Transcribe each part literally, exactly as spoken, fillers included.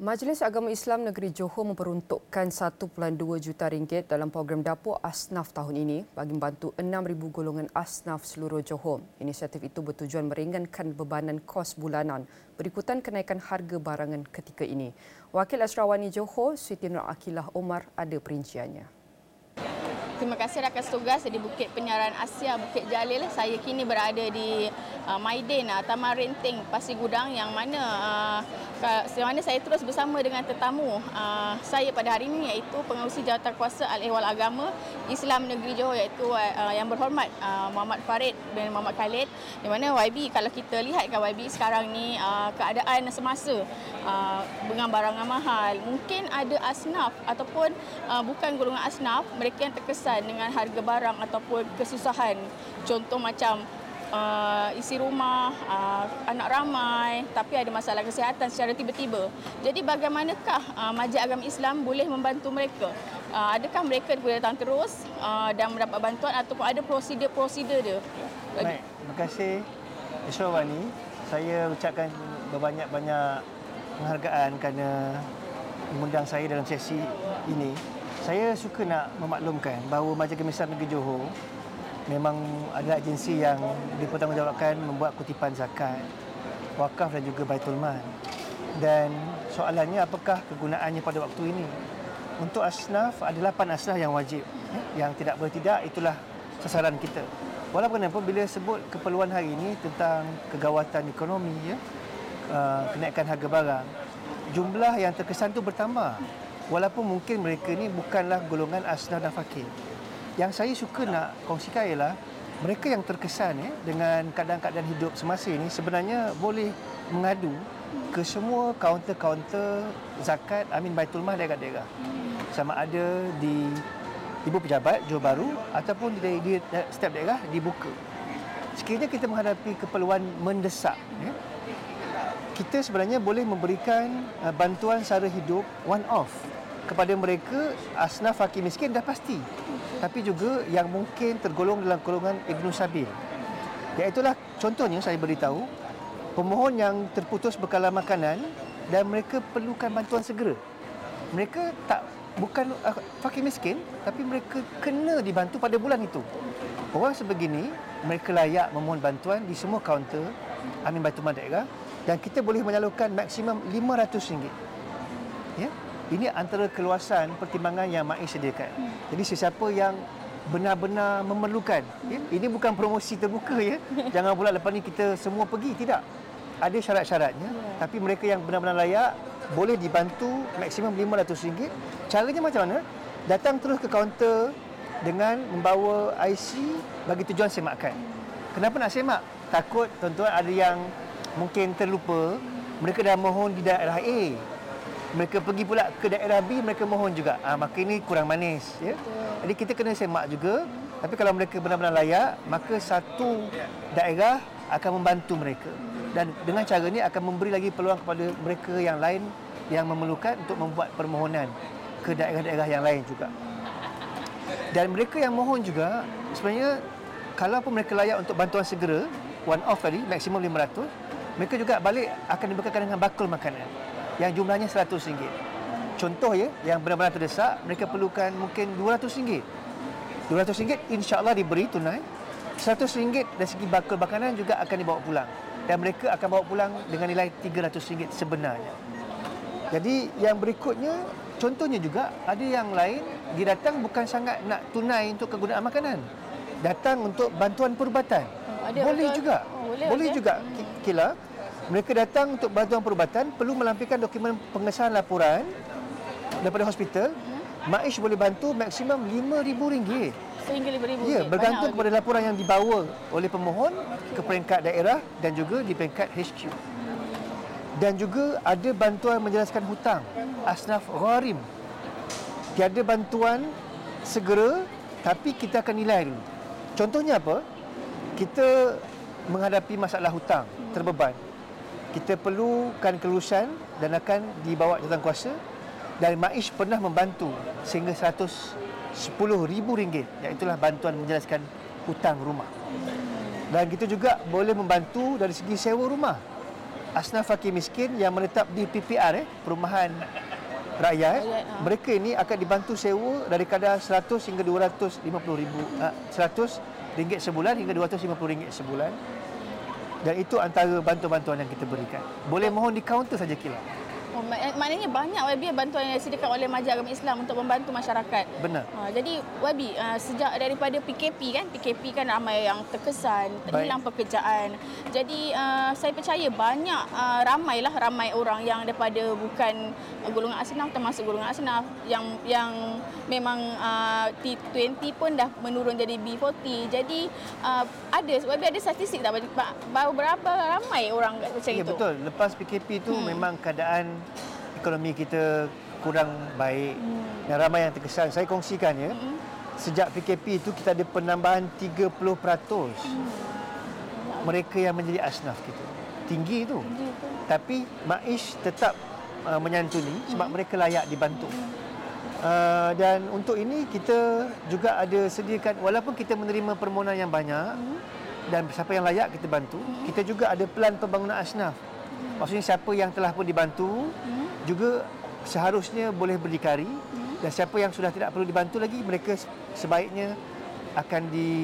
Majlis Agama Islam Negeri Johor memperuntukkan satu perpuluhan dua juta ringgit dalam program dapur asnaf tahun ini bagi membantu enam ribu golongan asnaf seluruh Johor. Inisiatif itu bertujuan meringankan bebanan kos bulanan berikutan kenaikan harga barangan ketika ini. Wakil Asrawani Johor, Siti Nur Akilah Omar ada perinciannya. Terima kasih rakan tugas di Bukit Penyiaran Asia Bukit Jalil. Saya kini berada di uh, Maidin, uh, Taman Renting, Pasir Gudang yang mana uh, ke, mana saya terus bersama dengan tetamu uh, saya pada hari ini iaitu Pengerusi Jawatankuasa Al-Ehwal Agama Islam Negeri Johor iaitu uh, yang berhormat uh, Muhammad Farid bin Muhammad Khalid. Di mana Y B, kalau kita lihat kan Y B sekarang ni uh, keadaan semasa uh, dengan barangan mahal, mungkin ada asnaf ataupun uh, bukan golongan asnaf, mereka yang terkesan dengan harga barang ataupun kesusahan. Contoh macam uh, isi rumah, uh, anak ramai tapi ada masalah kesihatan secara tiba-tiba. Jadi bagaimanakah uh, Majlis Agama Islam boleh membantu mereka? Uh, adakah mereka boleh datang terus uh, dan mendapat bantuan ataupun ada prosedur-prosedur dia? Baik, terima kasih Israwani. Saya ucapkan berbanyak-banyak penghargaan kerana mengundang saya dalam sesi ini. Saya suka nak memaklumkan bahawa Majlis Agama Islam Negeri Johor memang adalah agensi yang dipertanggungjawabkan membuat kutipan zakat, wakaf dan juga Baitul Mal. Dan soalannya apakah kegunaannya pada waktu ini? Untuk asnaf ada lapan asnaf yang wajib. Yang tidak boleh tidak, itulah sasaran kita. Walaupun bila sebut keperluan hari ini tentang kegawatan ekonomi, ya, kenaikan harga barang, jumlah yang terkesan itu bertambah. Walaupun mungkin mereka ni bukanlah golongan asnaf dan fakir. Yang saya suka nak kongsikan ialah mereka yang terkesan eh, dengan keadaan-keadaan hidup semasa ini sebenarnya boleh mengadu ke semua kaunter-kaunter zakat Amin Baitul Mal daerah-daerah. Sama ada di Ibu Pejabat Johor Bahru ataupun di, di, di setiap daerah dibuka. Sekiranya kita menghadapi keperluan mendesak, eh, kita sebenarnya boleh memberikan uh, bantuan sara hidup one off kepada mereka asnaf fakir miskin dah pasti, tapi juga yang mungkin tergolong dalam golongan Ibnu Sabil. Iaitulah contohnya saya beritahu pemohon yang terputus bekalan makanan dan mereka perlukan bantuan segera. Mereka tak bukan uh, fakir miskin, tapi mereka kena dibantu pada bulan itu. Orang sebegini mereka layak memohon bantuan di semua kaunter Amin Baitul Mal daerah. Dan kita boleh menyalurkan maksimum lima ratus ringgit. Ya? Ini antara keluasan pertimbangan yang M A I sediakan. Jadi sesiapa yang benar-benar memerlukan, ya? Ini bukan promosi terbuka, ya. Jangan pula lepas ni kita semua pergi, tidak. Ada syarat-syaratnya, yeah. Tapi mereka yang benar-benar layak boleh dibantu maksimum lima ratus ringgit. Caranya macam mana? Datang terus ke kaunter dengan membawa I C bagi tujuan semakkan. Kenapa nak semak? Takut tuan-tuan ada yang mungkin terlupa, mereka dah mohon di daerah A, mereka pergi pula ke daerah B, mereka mohon juga. Ah, maka ini kurang manis, ya. Jadi kita kena semak juga. Tapi kalau mereka benar-benar layak, maka satu daerah akan membantu mereka. Dan dengan cara ini akan memberi lagi peluang kepada mereka yang lain yang memerlukan untuk membuat permohonan ke daerah-daerah yang lain juga. Dan mereka yang mohon juga, sebenarnya kalau pun mereka layak untuk bantuan segera, one off tadi, maksimum lima ratus, mereka juga balik akan dibekalkan dengan bakul makanan yang jumlahnya seratus ringgit. Contoh, ya, yang benar-benar terdesak, mereka perlukan mungkin dua ratus ringgit. dua ratus ringgit insya-Allah diberi tunai. seratus ringgit dari segi bakul makanan juga akan dibawa pulang. Dan mereka akan bawa pulang dengan nilai tiga ratus ringgit sebenarnya. Jadi yang berikutnya, contohnya juga ada yang lain, dia datang bukan sangat nak tunai untuk kegunaan makanan. Datang untuk bantuan perubatan. Oh, boleh betul. juga. Oh, boleh boleh juga. Kila mereka datang untuk bantuan perubatan, perlu melampirkan dokumen pengesahan laporan daripada hospital. Hmm. M A I boleh bantu maksimum lima ribu ringgit. Sehingga lima ribu Ya, ringgit. bergantung kepada laporan yang dibawa oleh pemohon ke peringkat daerah dan juga di peringkat H Q. Dan juga ada bantuan menjelaskan hutang asnaf gharim. Tiada bantuan segera, tapi kita akan nilai dulu. Contohnya apa? Kita menghadapi masalah hutang, terbeban. Kita perlukan kelulusan dan akan dibawa jawatankuasa, dan M A I pernah membantu sehingga seratus sepuluh ribu ringgit, iaitulah bantuan menjelaskan hutang rumah. Dan kita juga boleh membantu dari segi sewa rumah. asnaf fakir miskin yang menetap di P P R, eh, Perumahan Rakyat. Rakyat, ha. Mereka ini akan dibantu sewa dari kadar seratus hingga dua ratus lima puluh ribu, uh, seratus ringgit sebulan hingga dua ratus lima puluh ringgit sebulan. Dan itu antara bantuan-bantuan yang kita berikan. Boleh mohon di kaunter saja kilau. Oh, mak- maknanya banyak Y B bantuan yang disediakan oleh Majlis Agama Islam untuk membantu masyarakat. Benar. Ha, jadi Y B uh, sejak daripada P K P kan, P K P kan ramai yang terkesan, Baik. hilang pekerjaan. Jadi uh, saya percaya banyak uh, ramailah ramai orang yang daripada bukan uh, golongan asnaf, termasuk golongan asnaf yang yang memang uh, T dua puluh pun dah menurun jadi B empat puluh. Jadi uh, ada Y B ada statistik tak berapa ramai orang macam Ya, itu. betul. Lepas P K P itu hmm. memang keadaan ekonomi kita kurang baik hmm. dan ramai yang terkesan. Saya kongsikan ya. Hmm. Sejak P K P itu kita ada penambahan tiga puluh peratus hmm. mereka yang menjadi asnaf kita. Tinggi itu. Tinggi itu. Tapi Maish tetap uh, menyantuni sebab hmm. mereka layak dibantu. Hmm. Uh, dan untuk ini kita juga ada sediakan, walaupun kita menerima permohonan yang banyak hmm. dan siapa yang layak kita bantu, hmm. kita juga ada pelan pembangunan asnaf. Hmm. Maksudnya siapa yang telah pun dibantu hmm. juga seharusnya boleh berdikari, hmm. dan siapa yang sudah tidak perlu dibantu lagi, mereka sebaiknya akan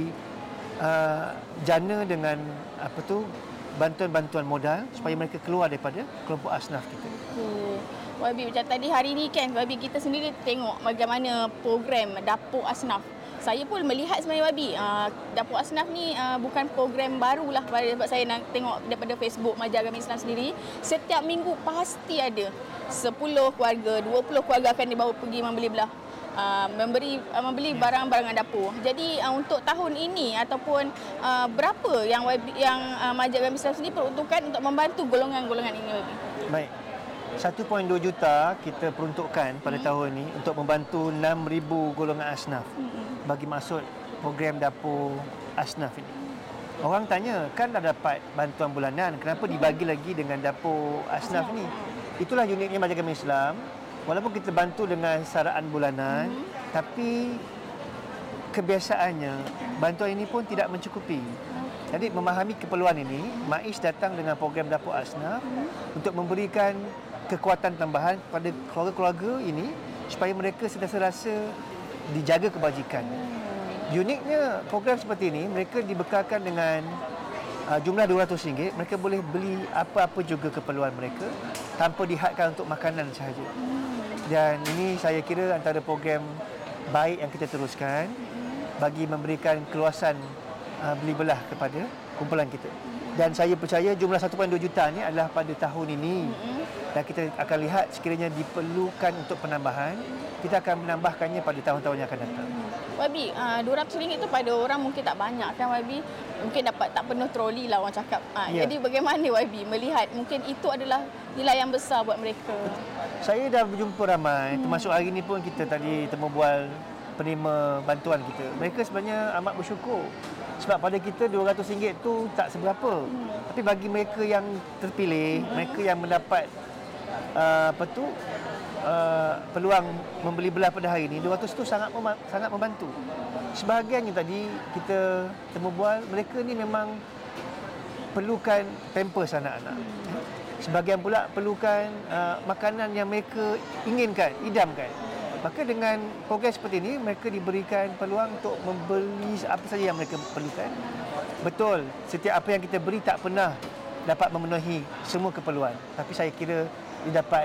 dijana uh, dengan apa tu bantuan-bantuan modal supaya mereka keluar daripada kelompok asnaf kita. Okay. Y B, macam tadi hari ni kan Y B kita sendiri tengok bagaimana program Dapur Asnaf. Saya pun melihat sebenarnya Y B, uh, Dapur Asnaf ni uh, bukan program barulah sebab saya nak tengok daripada Facebook Majlis Agama Islam sendiri. Setiap minggu pasti ada sepuluh keluarga, dua puluh keluarga akan dibawa pergi membeli belah. Uh, memberi uh, membeli barang-barangan dapur. Jadi uh, untuk tahun ini ataupun uh, berapa yang Y B, yang uh, Majlis Agama Islam sendiri peruntukkan untuk membantu golongan-golongan ini Y B? Baik. satu perpuluhan dua juta kita peruntukkan pada hmm. tahun ini untuk membantu enam ribu golongan asnaf hmm. bagi maksud program Dapur Asnaf ini. Orang tanya, kan dah dapat bantuan bulanan, kenapa dibagi lagi dengan Dapur Asnaf ni? Itulah uniknya Majlis Agama Islam. Walaupun kita bantu dengan saraan bulanan, hmm. tapi kebiasaannya bantuan ini pun tidak mencukupi. Jadi memahami keperluan ini, Maish datang dengan program Dapur Asnaf hmm. untuk memberikan kekuatan tambahan kepada keluarga-keluarga ini supaya mereka sentiasa rasa dijaga kebajikan. Hmm. Uniknya program seperti ini, mereka dibekalkan dengan uh, jumlah dua ratus ringgit, mereka boleh beli apa-apa juga keperluan mereka tanpa dihadkan untuk makanan sahaja. Hmm. Dan ini saya kira antara program baik yang kita teruskan bagi memberikan keluasan uh, beli belah kepada kumpulan kita. Dan saya percaya jumlah satu perpuluhan dua juta ni adalah pada tahun ini. Mm-hmm. Dan kita akan lihat sekiranya diperlukan untuk penambahan, kita akan menambahkannya pada tahun-tahun yang akan datang. Y B, uh, dua ratus ringgit tu pada orang mungkin tak banyak kan Y B? Mungkin dapat tak penuh troli lah orang cakap. Uh, yeah. Jadi bagaimana Y B melihat mungkin itu adalah nilai yang besar buat mereka? Saya dah berjumpa ramai, hmm. termasuk hari ini pun kita tadi temu bual penerima bantuan kita. Mereka sebenarnya amat bersyukur. Sebab pada kita dua ratus ringgit tu tak seberapa. Hmm. Tapi bagi mereka yang terpilih, hmm. mereka yang mendapat uh, apa tu uh, peluang membeli belah pada hari ini, dua ratus tu sangat mem- sangat membantu. Sebahagiannya tadi kita temu bual, mereka ni memang perlukan pampers anak-anak. Hmm. Sebahagian pula perlukan uh, makanan yang mereka inginkan, idamkan. Maka dengan program seperti ini, mereka diberikan peluang untuk membeli apa saja yang mereka perlukan. Betul, setiap apa yang kita beri tak pernah dapat memenuhi semua keperluan. Tapi saya kira dia dapat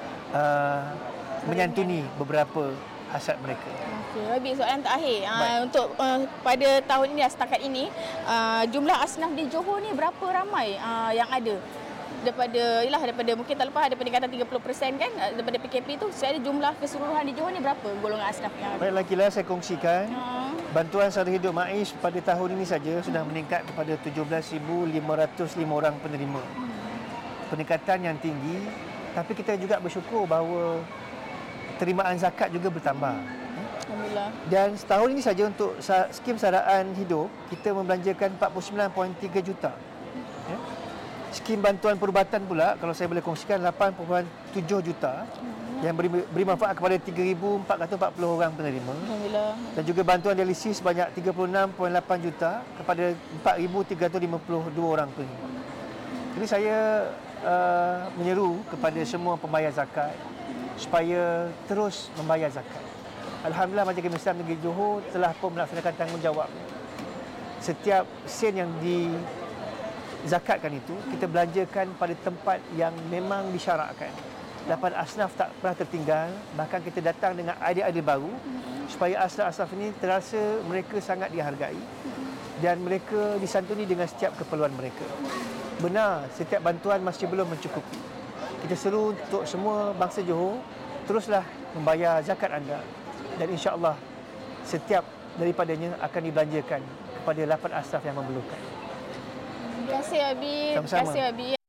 uh, menyantuni beberapa hasrat mereka. Okey, Y B, soalan terakhir. Uh, untuk uh, pada tahun ini, setakat ini, uh, jumlah asnaf di Johor ni berapa ramai uh, yang ada? Daripada ialah daripada mungkin tak lepas ada peningkatan tiga puluh peratus kan daripada P K P tu, saya ada jumlah keseluruhan di Johor ni berapa golongan asnaf yang ada? Baik, lakilah saya kongsikan. Hmm. Bantuan sara hidup Maish pada tahun ini saja sudah meningkat kepada tujuh belas ribu lima ratus lima orang penerima. Hmm. Peningkatan yang tinggi, tapi kita juga bersyukur bahawa terimaan zakat juga bertambah. Alhamdulillah. Dan setahun ini saja untuk skim saraan hidup kita membelanjakan empat puluh sembilan perpuluhan tiga juta. Ya. Skim bantuan perubatan pula, kalau saya boleh kongsikan, lapan perpuluhan tujuh juta hmm. yang beri, beri manfaat kepada tiga ribu empat ratus empat puluh orang penerima. Alhamdulillah. Dan juga bantuan dialisis sebanyak tiga puluh enam perpuluhan lapan juta kepada empat ribu tiga ratus lima puluh dua orang penerima. Jadi saya uh, menyeru kepada semua pembayar zakat supaya terus membayar zakat. Alhamdulillah Majlis Islam Negeri Johor telah pun melaksanakan tanggungjawab. Setiap sen yang dizakatkan itu kita belanjakan pada tempat yang memang disyarakkan. Lapan asnaf tak pernah tertinggal, bahkan kita datang dengan idea-idea baru supaya asnaf-asnaf ini terasa mereka sangat dihargai dan mereka disantuni dengan setiap keperluan mereka. Benar, setiap bantuan masih belum mencukupi. Kita seru untuk semua bangsa Johor teruslah membayar zakat anda dan insya-Allah setiap daripadanya akan dibelanjakan kepada lapan asnaf yang memerlukan. Terima kasih Abi. Sama-sama. Terima kasih Abi.